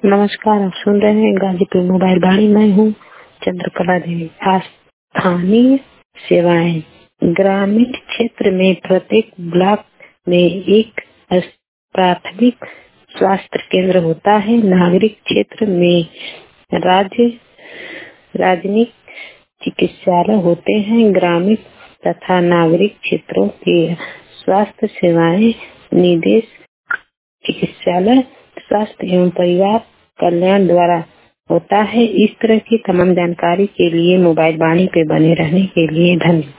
नमस्कार, आप सुन रहे हैं गाजीपुर मोबाइल वाणी। मैं हूँ चंद्रकला देवी। स्थानीय सेवाएं। ग्रामीण क्षेत्र में प्रत्येक ब्लॉक में एक प्राथमिक स्वास्थ्य केंद्र होता है। नागरिक क्षेत्र में राजनीतिक चिकित्सालय होते हैं। ग्रामीण तथा नागरिक क्षेत्रों के स्वास्थ्य सेवाएं निदेश चिकित्सालय स्वास्थ्य एवं परिवार कल्याण द्वारा होता है। इस तरह की तमाम जानकारी के लिए मोबाइल वाणी पे बने रहने के लिए धन्यवाद।